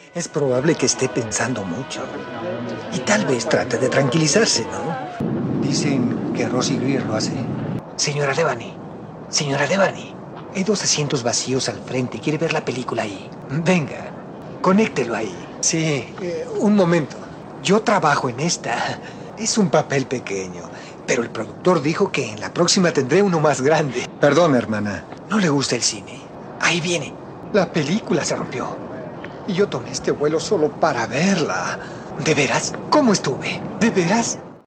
Es probable que esté pensando mucho. Y tal vez trate de tranquilizarse, ¿no? Dicen que Rosy Greer lo hace. Señora Devani, señora Devani, hay 2 asientos vacíos al frente. ¿Quiere ver la película ahí? Venga, conéctelo ahí. Sí, un momento. Yo trabajo en esta. Es un papel pequeño, pero el productor dijo que en la próxima tendré uno más grande. Perdón, hermana. ¿No le gusta el cine? Ahí viene. La película se rompió. Y yo tomé este vuelo solo para verla. ¿De veras? ¿Cómo estuve? ¿De veras?